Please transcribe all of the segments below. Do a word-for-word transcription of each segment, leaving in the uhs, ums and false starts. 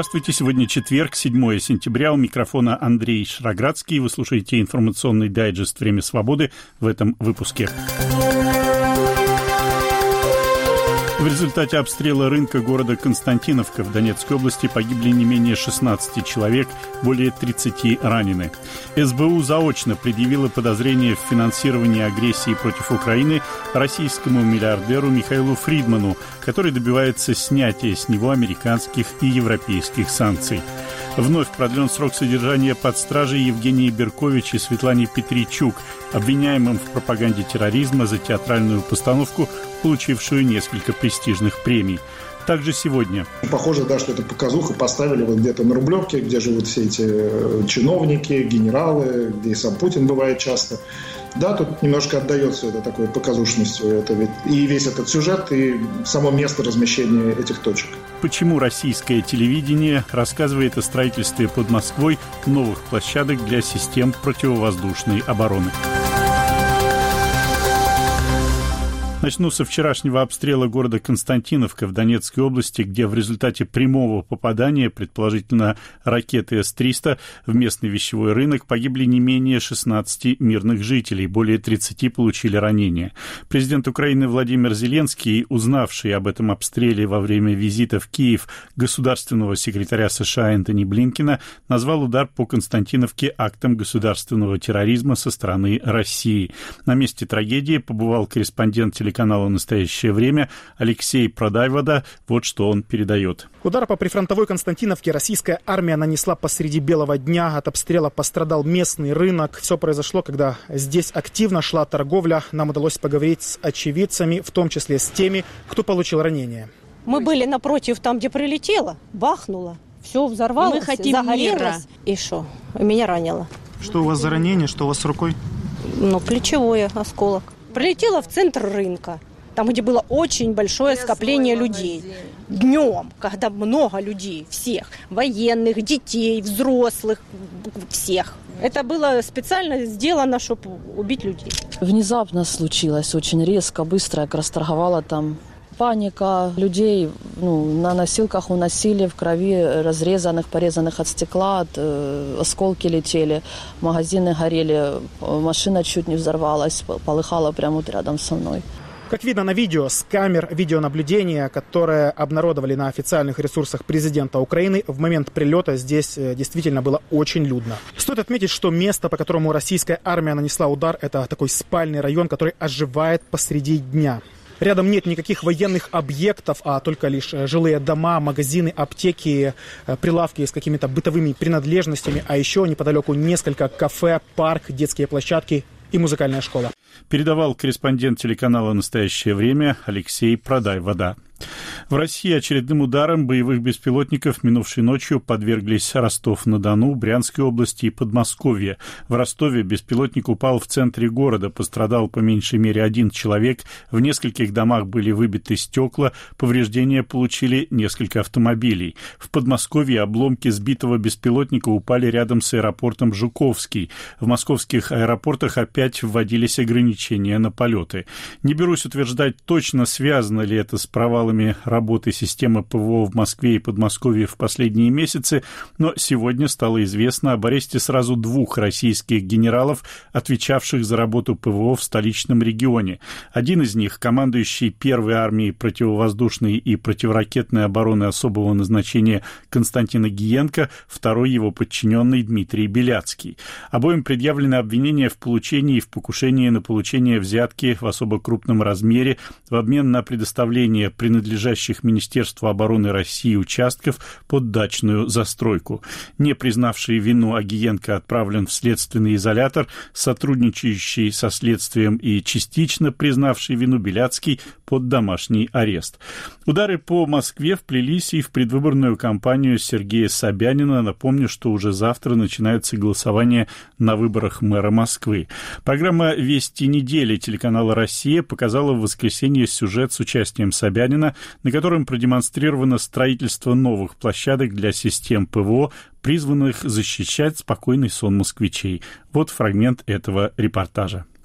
Здравствуйте, сегодня четверг, седьмое сентября, у микрофона Андрей Шраградский. Вы слушаете информационный дайджест «Время свободы» в этом выпуске. В результате обстрела рынка города Константиновка в Донецкой области погибли не менее шестнадцати человек, более тридцати ранены. эс бэ у заочно предъявила подозрение в финансировании агрессии против Украины российскому миллиардеру Михаилу Фридману, который добивается снятия с него американских и европейских санкций. Вновь продлен срок содержания под стражей Евгении Беркович и Светлане Петричук, обвиняемым в пропаганде терроризма за театральную постановку, получившую несколько престижных премий. Также сегодня. Похоже, да, что это показуха поставили вот где-то на Рублевке, где живут все эти чиновники, генералы, где и сам Путин бывает часто. Да, тут немножко отдается это такой показушностью. Это ведь и весь этот сюжет, и само место размещения этих точек. Почему российское телевидение рассказывает о строительстве под Москвой новых площадок для систем противовоздушной обороны? Начну со вчерашнего обстрела города Константиновка в Донецкой области, где в результате прямого попадания, предположительно ракеты эс триста, в местный вещевой рынок погибли не менее шестнадцати мирных жителей, более тридцати получили ранения. Президент Украины Владимир Зеленский, узнавший об этом обстреле во время визита в Киев государственного секретаря США Энтони Блинкена, назвал удар по Константиновке актом государственного терроризма со стороны России. На месте трагедии побывал корреспондент телеканала канала «Настоящее время» Алексей Продайвода. Вот что он передает. Удар по прифронтовой Константиновке российская армия нанесла посреди белого дня. От обстрела пострадал местный рынок. Все произошло, когда здесь активно шла торговля. Нам удалось поговорить с очевидцами, в том числе с теми, кто получил ранения. Мы были напротив, там, где прилетело, бахнуло. Все взорвалось, Мы хотим загорелось. мира. И что? Меня ранило. Что у вас за ранение? Что у вас с рукой? Ну, плечевое, осколок. Прилетела в центр рынка, там, где было очень большое скопление людей. Днем, когда много людей, всех, военных, детей, взрослых, всех. Это было специально сделано, чтобы убить людей. Внезапно случилось, очень резко, быстро, как расторговала там. Паника, людей ну, на носилках уносили, в крови разрезанных, порезанных от стекла, от, э, осколки летели, магазины горели, машина чуть не взорвалась, полыхала прямо вот рядом со мной. Как видно на видео с камер видеонаблюдения, которые обнародовали на официальных ресурсах президента Украины, в момент прилета здесь действительно было очень людно. Стоит отметить, что место, по которому российская армия нанесла удар, это такой спальный район, который оживает посреди дня. Рядом нет никаких военных объектов, а только лишь жилые дома, магазины, аптеки, прилавки с какими-то бытовыми принадлежностями, а еще неподалеку несколько кафе, парк, детские площадки и музыкальная школа. Передавал корреспондент телеканала «Настоящее время» Алексей Продайвода. В России очередным ударом боевых беспилотников минувшей ночью подверглись Ростов-на-Дону, Брянской области и Подмосковье. В Ростове беспилотник упал в центре города, пострадал по меньшей мере один человек, в нескольких домах были выбиты стекла, повреждения получили несколько автомобилей. В Подмосковье обломки сбитого беспилотника упали рядом с аэропортом Жуковский. В московских аэропортах опять вводились ограничения на полеты. Не берусь утверждать, точно связано ли это с провалами работы системы ПВО в Москве и Подмосковье в последние месяцы, но сегодня стало известно об аресте сразу двух российских генералов, отвечавших за работу ПВО в столичном регионе. Один из них, командующий первой армией противовоздушной и противоракетной обороны особого назначения Константин Огиенко, второй его подчиненный Дмитрий Беляцкий. Обоим предъявлены обвинения в получении и в покушении на получение взятки в особо крупном размере в обмен на предоставление принадлежащих Министерству обороны России участков под дачную застройку. Не признавший вину Огиенко отправлен в следственный изолятор, сотрудничающий со следствием и частично признавший вину Беляцкий под домашний арест. Удары по Москве вплелись и в предвыборную кампанию Сергея Собянина. Напомню, что уже завтра начинается голосование на выборах мэра Москвы. Программа «Вести недели» телеканала «Россия» показала в воскресенье сюжет с участием Собянина, на котором продемонстрировано строительство новых площадок для систем ПВО, призванных защищать спокойный сон москвичей. Вот фрагмент этого репортажа.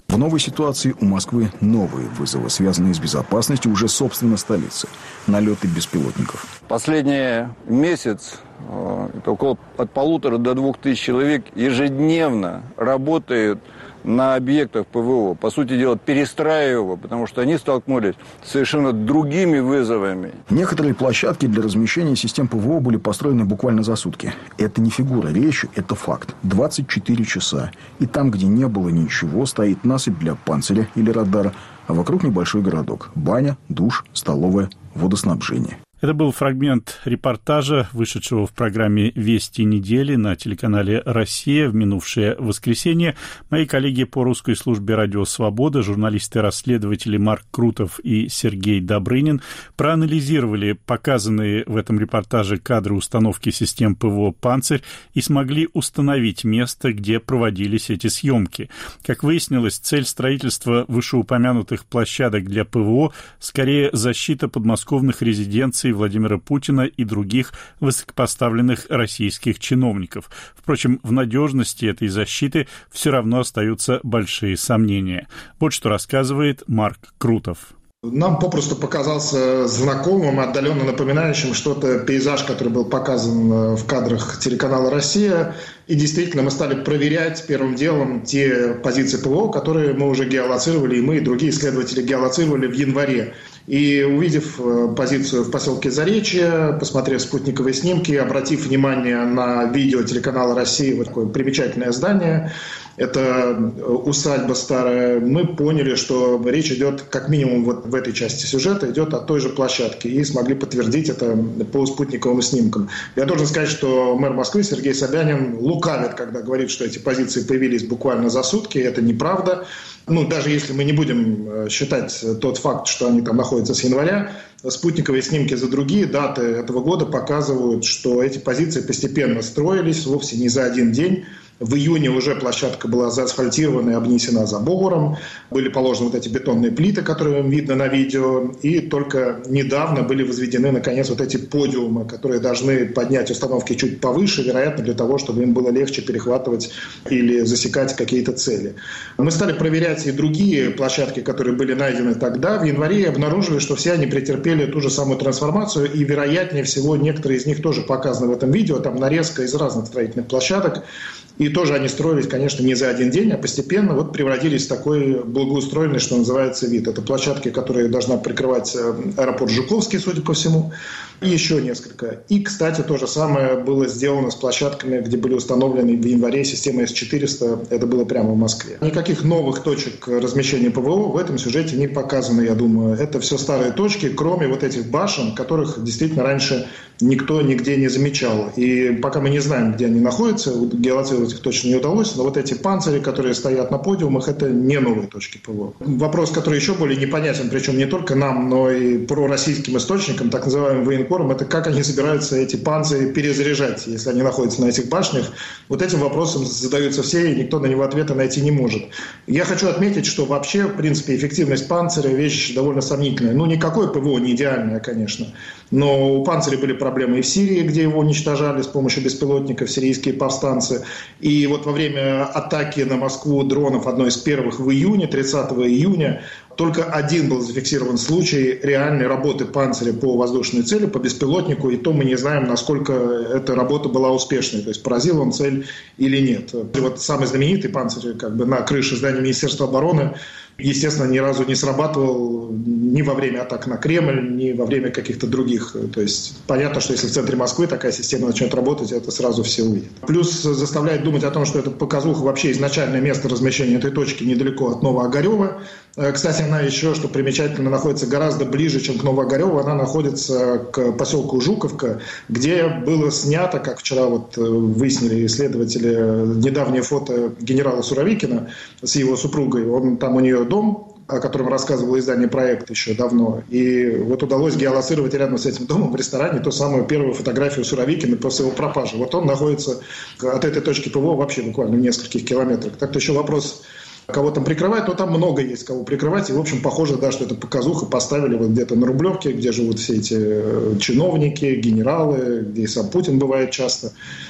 В новой ситуации у Москвы новые вызовы, связанные с безопасностью уже собственно столицы. Налеты беспилотников. Последний месяц это около от полутора до двух тысяч человек ежедневно работают на объектах ПВО. По сути дела, перестраивая его, потому что они столкнулись с совершенно другими вызовами. Некоторые площадки для размещения систем ПВО были построены буквально за сутки. Это не фигура речи, это факт. двадцать четыре часа. И там, где не было ничего, стоит насыпь для панциря или радара, а вокруг небольшой городок. Баня, душ, столовая, водоснабжение. Это был фрагмент репортажа, вышедшего в программе «Вести недели» на телеканале «Россия» в минувшее воскресенье. Мои коллеги по русской службе «Радио Свобода», журналисты-расследователи Марк Крутов и Сергей Добрынин, проанализировали показанные в этом репортаже кадры установки систем ПВО «Панцирь» и смогли установить место, где проводились эти съемки. Как выяснилось, цель строительства вышеупомянутых площадок для ПВО скорее защита подмосковных резиденций Владимира Путина и других высокопоставленных российских чиновников. Впрочем, в надежности этой защиты все равно остаются большие сомнения. Вот что рассказывает Марк Крутов. Нам попросту показался знакомым, отдаленно напоминающим что-то пейзаж, который был показан в кадрах телеканала «Россия». И действительно, мы стали проверять первым делом те позиции ПВО, которые мы уже геолоцировали, и мы, и другие исследователи геолоцировали в январе. И увидев позицию в поселке Заречье, посмотрев спутниковые снимки, обратив внимание на видео телеканала «Россия», вот такое примечательное здание, это усадьба старая, мы поняли, что речь идет, как минимум вот в этой части сюжета, идет о той же площадке, и смогли подтвердить это по спутниковым снимкам. Я должен сказать, что мэр Москвы Сергей Собянин лукавит, когда говорит, что эти позиции появились буквально за сутки, это неправда. Ну, даже если мы не будем считать тот факт, что они там находятся с января, спутниковые снимки за другие даты этого года показывают, что эти позиции постепенно строились, вовсе не за один день. В июне уже площадка была заасфальтирована и обнесена забором. Были положены вот эти бетонные плиты, которые видно на видео. И только недавно были возведены, наконец, вот эти подиумы, которые должны поднять установки чуть повыше, вероятно, для того, чтобы им было легче перехватывать или засекать какие-то цели. Мы стали проверять и другие площадки, которые были найдены тогда. В январе и обнаружили, что все они претерпели ту же самую трансформацию. И, вероятнее всего, некоторые из них тоже показаны в этом видео. Там нарезка из разных строительных площадок. И тоже они строились, конечно, не за один день, а постепенно вот превратились в такой благоустроенный, что называется, вид. Это площадки, которые должна прикрывать аэропорт Жуковский, судя по всему, и еще несколько. И, кстати, то же самое было сделано с площадками, где были установлены в январе системы эс четыреста. Это было прямо в Москве. Никаких новых точек размещения ПВО в этом сюжете не показано, я думаю. Это все старые точки, кроме вот этих башен, которых действительно раньше никто нигде не замечал. И пока мы не знаем, где они находятся, геолоцировать их точно не удалось, но вот эти панцири, которые стоят на подиумах, это не новые точки ПВО. Вопрос, который еще более непонятен, причем не только нам, но и пророссийским источникам, так называемым военкорам, это как они собираются эти панцири перезаряжать, если они находятся на этих башнях. Вот этим вопросом задаются все, и никто на него ответа найти не может. Я хочу отметить, что вообще, в принципе, эффективность панциря – вещь довольно сомнительная. Ну, никакое ПВО не идеальное, конечно, но у панциря были проблемы и в Сирии, где его уничтожали с помощью беспилотников сирийские повстанцы. И вот во время атаки на Москву дронов, одной из первых в июне, тридцатого июня, только один был зафиксирован случай реальной работы панциря по воздушной цели, по беспилотнику, и то мы не знаем, насколько эта работа была успешной, то есть поразил он цель или нет. И вот самый знаменитый панцирь как бы на крыше здания Министерства обороны, естественно, ни разу не срабатывал ни во время атак на Кремль, ни во время каких-то других. То есть понятно, что если в центре Москвы такая система начнет работать, это сразу все увидят. Плюс заставляет думать о том, что это показуха вообще изначальное место размещения этой точки недалеко от Новоогарева. Кстати, она еще, что примечательно, находится гораздо ближе, чем к Новоогарево. Она находится к поселку Жуковка, где было снято, как вчера вот выяснили исследователи, недавнее фото генерала Суровикина с его супругой. Он там у нее дом, о котором рассказывало издание «Проект» еще давно. И вот удалось геолоцировать рядом с этим домом в ресторане ту самую первую фотографию Суровикина после его пропажи. Вот он находится от этой точки ПВО вообще буквально в нескольких километрах. Так-то еще вопрос, кого там прикрывать, но там много есть кого прикрывать. И, в общем, похоже, да, что это показуха поставили вот где-то на Рублевке, где живут все эти чиновники, генералы, где и сам Путин бывает часто.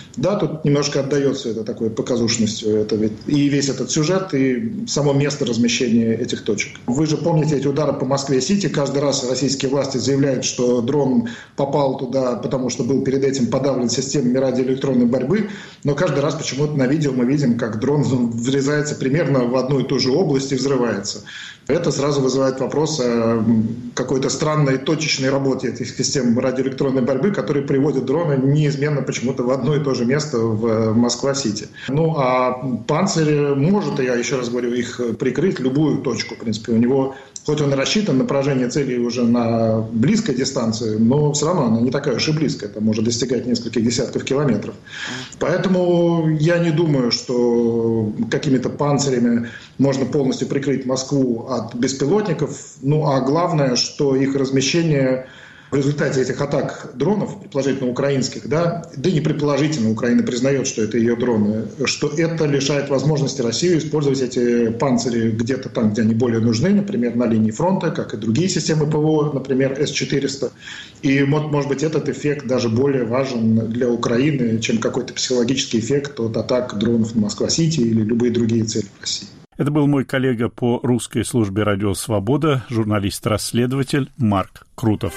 Да, тут немножко отдается это такой показушностью. Это ведь и весь этот сюжет, и само место размещения этих точек. Вы же помните эти удары по Москве-Сити. Каждый раз российские власти заявляют, что дрон попал туда, потому что был перед этим подавлен системами радиоэлектронной борьбы. Но каждый раз почему-то на видео мы видим, как дрон врезается примерно в одну и ту же область и взрывается. Это сразу вызывает вопрос о какой-то странной точечной работе этих систем радиоэлектронной борьбы, которые приводят дроны неизменно почему-то в одно и то же место в Москва-Сити. Ну, а «Панцирь» может, я еще раз говорю, их прикрыть, любую точку, в принципе. У него, хоть он и рассчитан на поражение целей уже на близкой дистанции, но все равно она не такая уж и близкая, это может достигать нескольких десятков километров. Поэтому я не думаю, что какими-то «Панцирями» можно полностью прикрыть Москву от беспилотников. Ну, а главное, что их размещение в результате этих атак дронов, предположительно украинских, да, да и не предположительно, Украина признает, что это ее дроны, что это лишает возможности России использовать эти «Панцири» где-то там, где они более нужны, например, на линии фронта, как и другие системы ПВО, например, эс четыреста. И, может быть, этот эффект даже более важен для Украины, чем какой-то психологический эффект от атак дронов на Москва-Сити или любые другие цели в России. Это был мой коллега по русской службе «Радио Свобода», журналист-расследователь Марк Крутов.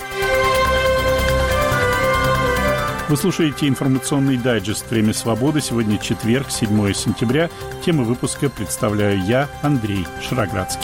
Вы слушаете информационный дайджест «Время свободы». Сегодня четверг, седьмое сентября. Тему выпуска представляю я, Андрей Шароградский.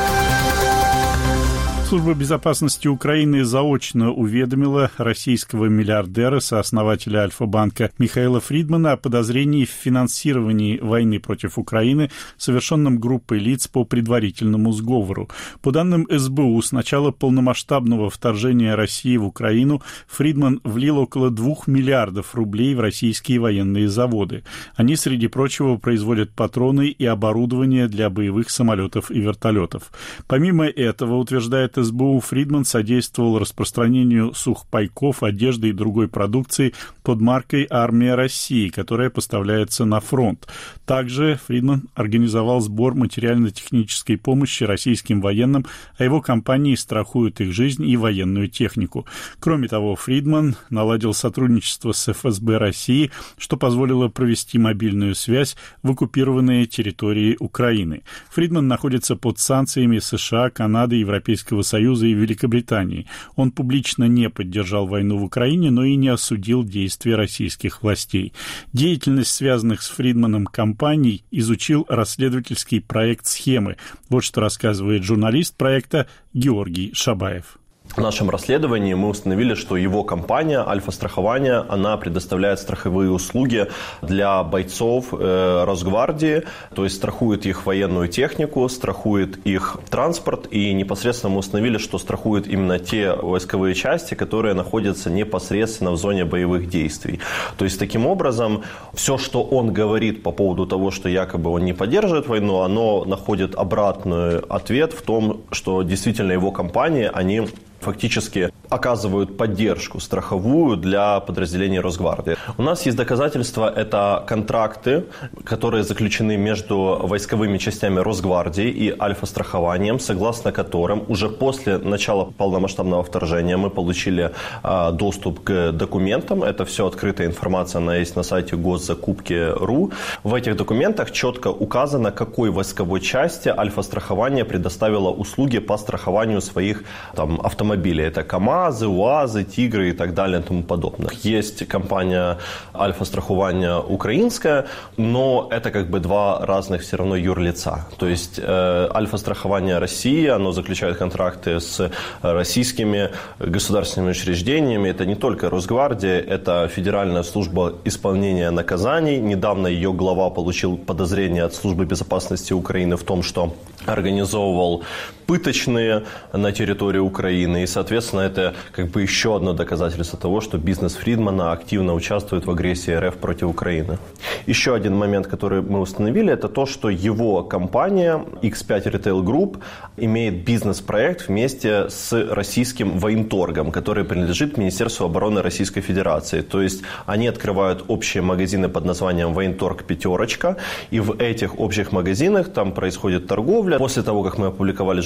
Служба безопасности Украины заочно уведомила российского миллиардера, сооснователя Альфа-банка Михаила Фридмана о подозрении в финансировании войны против Украины, совершенном группой лиц по предварительному сговору. По данным эс бэ у, с начала полномасштабного вторжения России в Украину Фридман влил около двух миллиардов рублей в российские военные заводы. Они, среди прочего, производят патроны и оборудование для боевых самолетов и вертолетов. Помимо этого, утверждает эс бэ у, Фридман содействовал распространению сухпайков, одежды и другой продукции под маркой «Армия России», которая поставляется на фронт. Также Фридман организовал сбор материально-технической помощи российским военным, а его компании страхуют их жизнь и военную технику. Кроме того, Фридман наладил сотрудничество с эф эс бэ России, что позволило провести мобильную связь в оккупированные территории Украины. Фридман находится под санкциями США, Канады, Европейского Союза и Великобритании. Он публично не поддержал войну в Украине, но и не осудил действия российских властей. Деятельность связанных с Фридманом компаний изучил расследовательский проект «Схемы». Вот что рассказывает журналист проекта Георгий Шабаев. В нашем расследовании мы установили, что его компания «Альфа-страхование», она предоставляет страховые услуги для бойцов э, Росгвардии, то есть страхует их военную технику, страхует их транспорт, и непосредственно мы установили, что страхует именно те войсковые части, которые находятся непосредственно в зоне боевых действий. То есть таким образом все, что он говорит по поводу того, что якобы он не поддерживает войну, оно находит обратный ответ в том, что действительно его компании, они фактически оказывают поддержку страховую для подразделений Росгвардии. У нас есть доказательства, это контракты, которые заключены между войсковыми частями Росгвардии и Альфа-страхованием, согласно которым уже после начала полномасштабного вторжения мы получили а, доступ к документам. Это все открытая информация, она есть на сайте госзакупки точка ру. В этих документах четко указано, какой войсковой части Альфа-страхование предоставило услуги по страхованию своих там, автомобилей. Это КАМАЗы, УАЗы, Тигры и так далее и тому подобное. Есть компания Альфа-страхование украинская, но это как бы два разных все равно юрлица. То есть э, Альфа-страхование России, оно заключает контракты с российскими государственными учреждениями. Это не только Росгвардия, это Федеральная служба исполнения наказаний. Недавно ее глава получил подозрение от Службы безопасности Украины в том, что организовывал пыточные на территории Украины. И, соответственно, это как бы еще одно доказательство того, что бизнес Фридмана активно участвует в агрессии эр эф против Украины. Еще один момент, который мы установили, это то, что его компания икс пять Retail Group имеет бизнес-проект вместе с российским военторгом, который принадлежит Министерству обороны Российской Федерации. То есть они открывают общие магазины под названием «Военторг Пятерочка», и в этих общих магазинах там происходит торговля. После того, как мы опубликовали журналистику,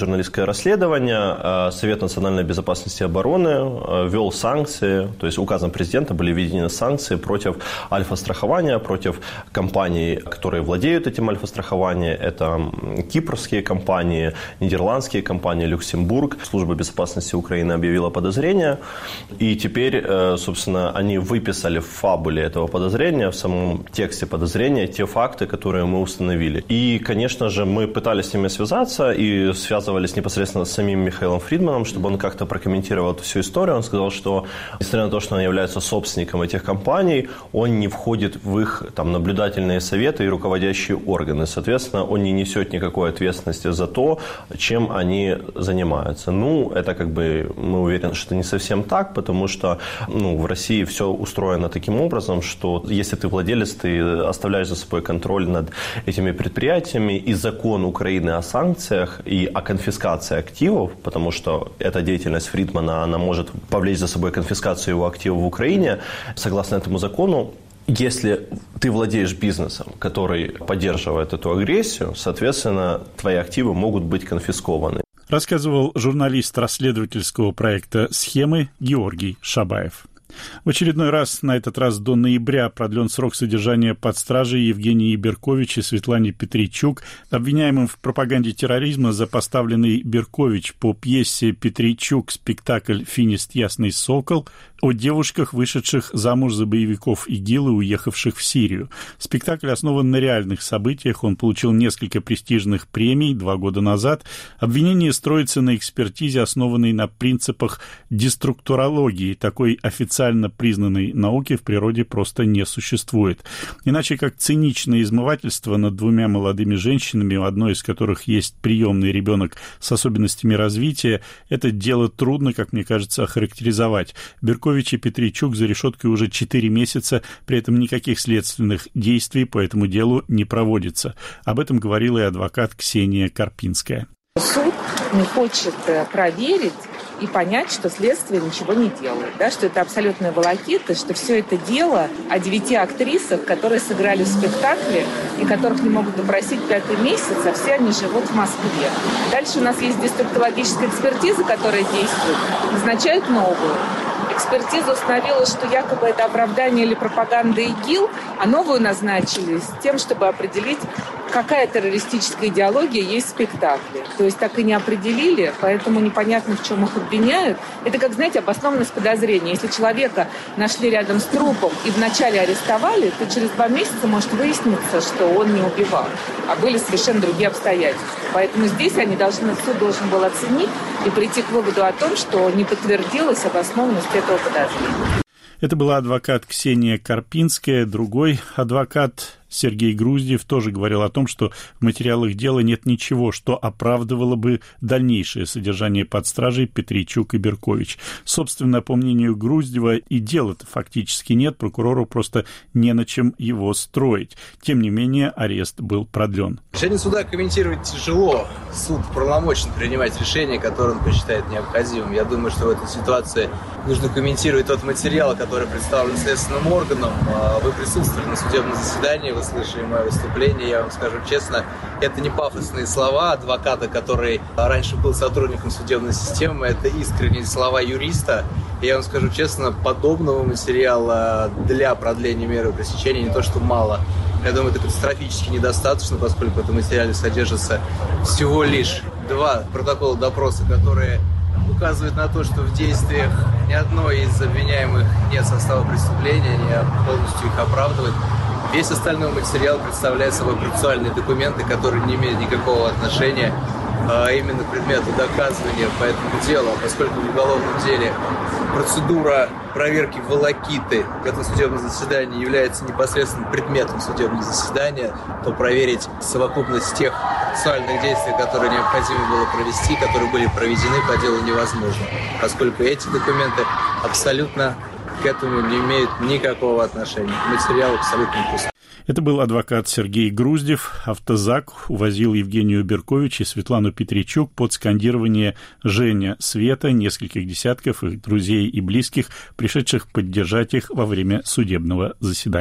журналистское расследование. Совет национальной безопасности и обороны ввел санкции, то есть указом президента были введены санкции против альфа-страхования, против компаний, которые владеют этим альфа-страхованием. Это кипрские компании, нидерландские компании, Люксембург. Служба безопасности Украины объявила подозрение. И теперь, собственно, они выписали в фабуле этого подозрения, в самом тексте подозрения, те факты, которые мы установили. И, конечно же, мы пытались с ними связаться и связывались непосредственно с самим Михаилом Фридманом, чтобы он как-то прокомментировал эту всю историю. Он сказал, что, несмотря на то, что он является собственником этих компаний, он не входит в их там, наблюдательные советы и руководящие органы. Соответственно, он не несет никакой ответственности за то, чем они занимаются. Ну, это как бы, мы уверены, что не совсем так, потому что ну, в России все устроено таким образом, что если ты владелец, ты оставляешь за собой контроль над этими предприятиями, и закон Украины о санкциях и о конфискации активов, потому что эта деятельность Фридмана, она может повлечь за собой конфискацию его активов в Украине, согласно этому закону, если ты владеешь бизнесом, который поддерживает эту агрессию, соответственно, твои активы могут быть конфискованы. Рассказывал журналист расследовательского проекта «Схемы» Георгий Шабаев. В очередной раз, на этот раз до ноября, продлен срок содержания под стражей Евгении Беркович и Светлане Петричук, обвиняемым в пропаганде терроризма за поставленный Беркович по пьесе «Петричук» спектакль «Финист Ясный Сокол» о девушках, вышедших замуж за боевиков ИГИЛ и уехавших в Сирию. Спектакль основан на реальных событиях, он получил несколько престижных премий два года назад. Обвинение строится на экспертизе, основанной на принципах деструктурологии. Такой официально признанной науки в природе просто не существует. Иначе как циничное измывательство над двумя молодыми женщинами, у одной из которых есть приемный ребенок с особенностями развития, это дело трудно, как мне кажется, охарактеризовать. Беркович и Петричук за решеткой уже четыре месяца, при этом никаких следственных действий по этому делу не проводится. Об этом говорила и адвокат Ксения Карпинская. Суд не хочет проверить и понять, что следствие ничего не делает, да, что это абсолютная волокита, что все это дело о девяти актрисах, которые сыграли в спектакле и которых не могут допросить пятый месяц, а все они живут в Москве. Дальше у нас есть деструктологическая экспертиза, которая действует, назначают новую. Экспертиза установила, что якобы это оправдание или пропаганда ИГИЛ, а новую назначили с тем, чтобы определить, какая террористическая идеология есть в спектакле. То есть так и не определили, поэтому непонятно, в чем их обвиняют. Это, как, знаете, обоснованность подозрения. Если человека нашли рядом с трупом и вначале арестовали, то через два месяца может выясниться, что он не убивал, а были совершенно другие обстоятельства. Поэтому здесь они должны, суд должен был оценить и прийти к выводу о том, что не подтвердилась обоснованность этого подозрения. Это была адвокат Ксения Карпинская. Другой адвокат Сергей Груздев тоже говорил о том, что в материалах дела нет ничего, что оправдывало бы дальнейшее содержание под стражей Петричук и Беркович. Собственно, по мнению Груздева, и дела-то фактически нет, прокурору просто не на чем его строить. Тем не менее, арест был продлен. Решение суда комментировать тяжело. Суд правомочен принимать решение, которое он посчитает необходимым. Я думаю, что в этой ситуации нужно комментировать тот материал, который представлен следственным органам. Вы присутствовали на судебном заседании, вы слышали мое выступление, я вам скажу честно, это не пафосные слова адвоката, который раньше был сотрудником судебной системы, это искренние слова юриста. И я вам скажу честно, подобного материала для продления меры пресечения не то что мало. Я думаю, это катастрофически недостаточно, поскольку в этом материале содержится всего лишь два протокола допроса, которые указывают на то, что в действиях ни одной из обвиняемых нет состава преступления, они полностью их оправдывают. Весь остальной материал представляет собой процессуальные документы, которые не имеют никакого отношения а именно к предмету доказывания по этому делу. Поскольку в уголовном деле процедура проверки волокиты в этом судебном заседании является непосредственно предметом судебного заседания, то проверить совокупность тех процессуальных действий, которые необходимо было провести, которые были проведены по делу, невозможно, поскольку эти документы абсолютно к этому не имеют никакого отношения. Материал абсолютно пустой. Это был адвокат Сергей Груздев. Автозак увозил Евгению Беркович и Светлану Петричук под скандирование «Женя, Света» нескольких десятков их друзей и близких, пришедших поддержать их во время судебного заседания.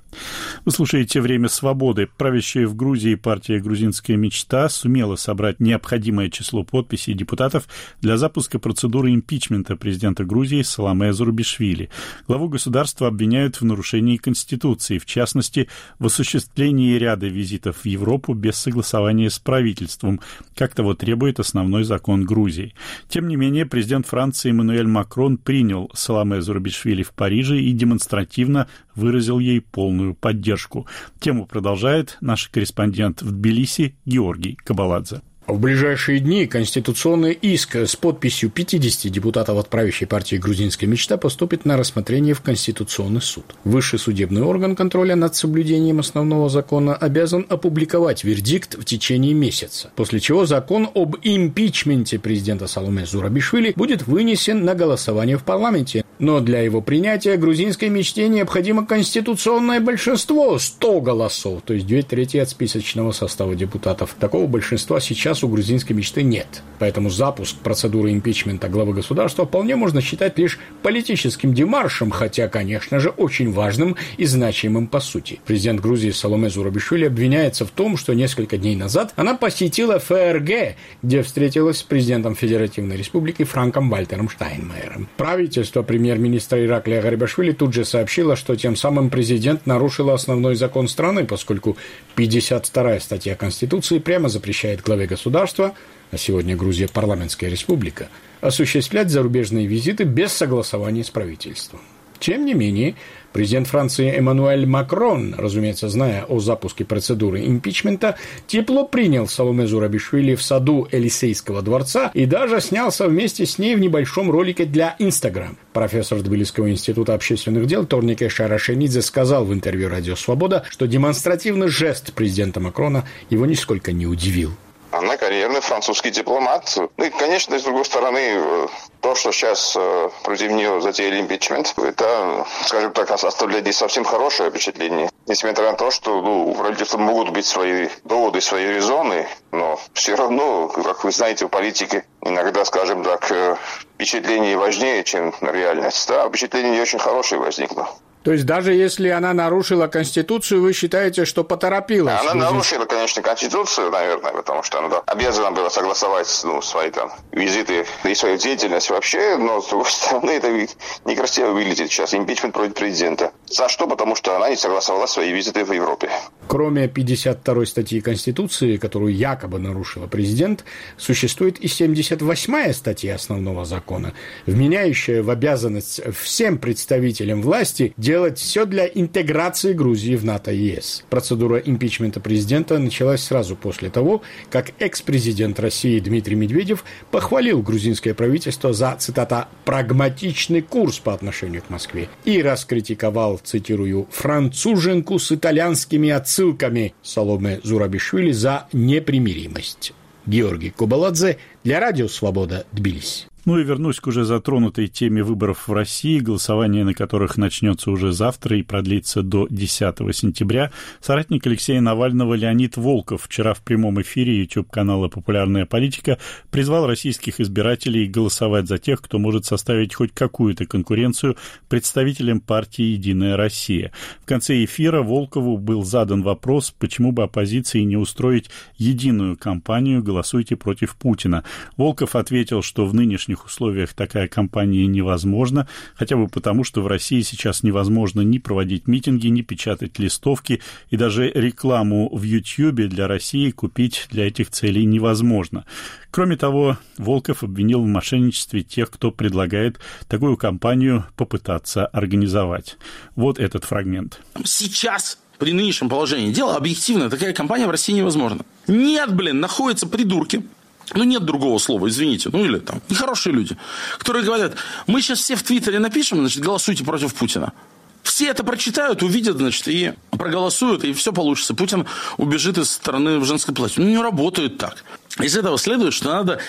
Вы слушаете «Время свободы». Правящая в Грузии партия «Грузинская мечта» сумела собрать необходимое число подписей депутатов для запуска процедуры импичмента президента Грузии Саломе Зурабишвили. Главу государства обвиняют в нарушении Конституции, в частности, в осуществлении ряда визитов в Европу без согласования с правительством, как того требует основной закон Грузии. Тем не менее, президент Франции Эммануэль Макрон принял Саломе Зурабишвили в Париже и демонстративно выразил ей полную поддержку. Тему продолжает наш корреспондент в Тбилиси Георгий Кабаладзе. В ближайшие дни конституционный иск с подписью пятидесяти депутатов от правящей партии «Грузинская мечта» поступит на рассмотрение в Конституционный суд. Высший судебный орган контроля над соблюдением основного закона обязан опубликовать вердикт в течение месяца, после чего закон об импичменте президента Саломе Зурабишвили будет вынесен на голосование в парламенте. Но для его принятия «Грузинской мечте» необходимо конституционное большинство – сто голосов, то есть две трети от списочного состава депутатов. Такого большинства сейчас у грузинской мечты нет. Поэтому запуск процедуры импичмента главы государства вполне можно считать лишь политическим демаршем, хотя, конечно же, очень важным и значимым по сути. Президент Грузии Саломе Зурабишвили обвиняется в том, что несколько дней назад она посетила ФРГ, где встретилась с президентом Федеративной Республики Франком Вальтером Штайнмайером. Правительство премьер-министра Ираклия Гарибашвили тут же сообщило, что тем самым президент нарушил основной закон страны, поскольку пятьдесят вторая статья Конституции прямо запрещает главе государства, а сегодня Грузия парламентская республика, осуществлять зарубежные визиты без согласования с правительством. Тем не менее, президент Франции Эммануэль Макрон, разумеется, зная о запуске процедуры импичмента, тепло принял Саломе Зурабишвили в саду Елисейского дворца и даже снялся вместе с ней в небольшом ролике для Инстаграм. Профессор Тбилисского института общественных дел Торнике Шарашенидзе сказал в интервью «Радио Свобода», что демонстративный жест президента Макрона его нисколько не удивил. Она карьерный французский дипломат. Ну и, конечно, с другой стороны, то, что сейчас против нее затеяли импичмент, это, скажем так, оставляет не совсем хорошее впечатление. Несмотря на то, что ну, у правительства могут быть свои доводы, свои резоны, но все равно, как вы знаете, в политике иногда, скажем так, впечатление важнее, чем реальность. Да, впечатление не очень хорошее возникло. То есть даже если она нарушила Конституцию, вы считаете, что поторопилась? Она нарушила, конечно, Конституцию, наверное, потому что она обязана была согласовать ну, свои там визиты и свою деятельность вообще, но, с другой стороны, это некрасиво выглядит сейчас. Импичмент против президента. За что? Потому что она не согласовала свои визиты в Европе. Кроме пятьдесят второй статьи Конституции, которую якобы нарушила президент, существует и семьдесят восьмая статья основного закона, вменяющая в обязанность всем представителям власти делать все для интеграции Грузии в НАТО и ЕС. Процедура импичмента президента началась сразу после того, как экс-президент России Дмитрий Медведев похвалил грузинское правительство за, цитата, «прагматичный курс по отношению к Москве» и раскритиковал, цитирую, «француженку с итальянскими отсылками» Саломе Зурабишвили за непримиримость. Георгий Кабаладзе для Радио Свобода, Тбилиси. Ну и вернусь к уже затронутой теме выборов в России, голосование на которых начнется уже завтра и продлится до десятого сентября. Соратник Алексея Навального Леонид Волков вчера в прямом эфире YouTube-канала «Популярная политика» призвал российских избирателей голосовать за тех, кто может составить хоть какую-то конкуренцию представителям партии «Единая Россия». В конце эфира Волкову был задан вопрос, почему бы оппозиции не устроить единую кампанию «Голосуйте против Путина». Волков ответил, что в нынешних условиях такая кампания невозможна, хотя бы потому, что в России сейчас невозможно ни проводить митинги, ни печатать листовки, и даже рекламу в Ютьюбе для России купить для этих целей невозможно. Кроме того, Волков обвинил в мошенничестве тех, кто предлагает такую кампанию попытаться организовать. Вот этот фрагмент. Сейчас, при нынешнем положении дела, объективно такая кампания в России невозможна. Нет, блин, находятся придурки. Ну, нет другого слова, извините. Ну, или там, нехорошие люди, которые говорят, мы сейчас все в Твиттере напишем, значит, голосуйте против Путина. Все это прочитают, увидят, значит, и проголосуют, и все получится. Путин убежит из страны в женском платье. Ну, не работает так. Из этого следует, что надо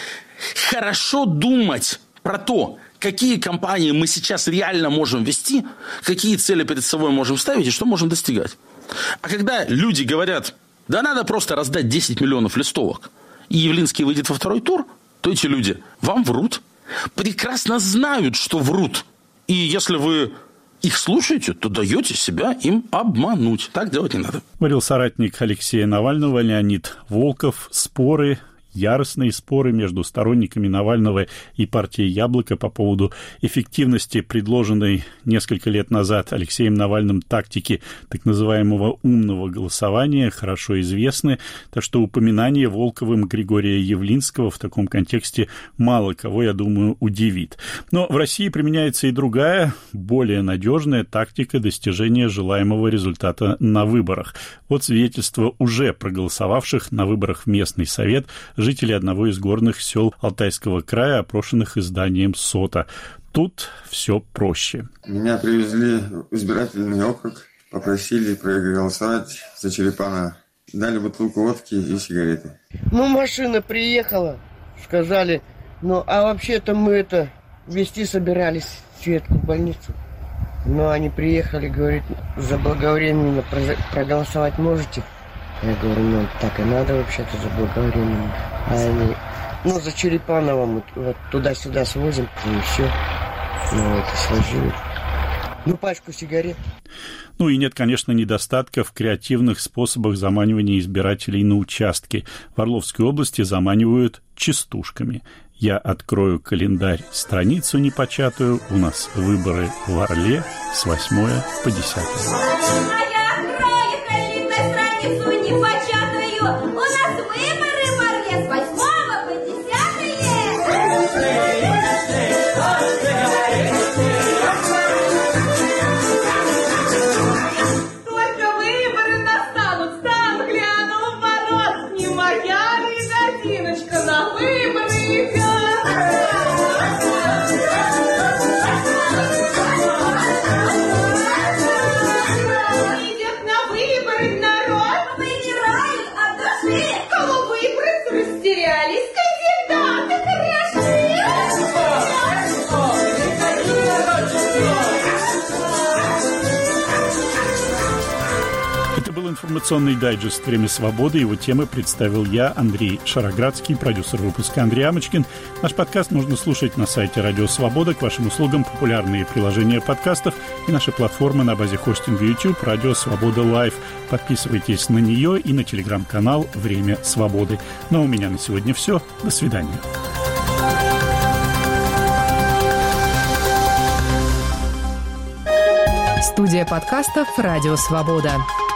хорошо думать про то, какие кампании мы сейчас реально можем вести, какие цели перед собой можем ставить и что можем достигать. А когда люди говорят, да надо просто раздать десять миллионов листовок, и Явлинский выйдет во второй тур, то эти люди вам врут, прекрасно знают, что врут. И если вы их слушаете, то даете себя им обмануть. Так делать не надо. Говорил соратник Алексея Навального Леонид Волков. Споры, яростные споры между сторонниками Навального и партией «Яблоко» по поводу эффективности предложенной несколько лет назад Алексеем Навальным тактики так называемого умного голосования хорошо известны, так что упоминание Волковым Григория Явлинского в таком контексте мало кого, я думаю, удивит. Но в России применяется и другая, более надежная тактика достижения желаемого результата на выборах. Вот свидетельство уже проголосовавших на выборах в местный совет жителей одного из горных сел Алтайского края, опрошенных изданием СОТА. Тут все проще. Меня привезли в избирательный округ, попросили проголосовать за Черепанова. Дали бутылку водки и сигареты. Ну, машина приехала, сказали, ну, а вообще-то мы это везти собирались Светку в больницу. Но они приехали, говорит, заблаговременно проголосовать можете? Я говорю, ну, так и надо вообще-то заблаговременно. А они, ну, за Черепанова мы вот туда-сюда свозим, и все. Ну, это сложили. Ну, пачку сигарет. Ну и нет, конечно, недостатка в креативных способах заманивания избирателей на участки. В Орловской области заманивают частушками. Я открою календарь, страницу непочатую. У нас выборы в Орле с восьмого по десятое. У нас выборы в Орле с восьмого по десятое. Только выборы настанут, стану, гляну в ворот. Не моя ли годиночка на выборы идет? Идет на выборы народ. Выбирают от души. Кого выбрать, растерялись кандидаты хороши. Это был информационный дайджест «Время свободы». Его темы представил я, Андрей Шароградский, продюсер выпуска Андрей Амочкин. Наш подкаст можно слушать на сайте «Радио Свобода». К вашим услугам популярные приложения подкастов и наши платформы на базе хостинга YouTube «Радио Свобода Лайв». Подписывайтесь на нее и на телеграм-канал «Время свободы». Ну а у меня на сегодня все. До свидания. Студия подкастов «Радио Свобода».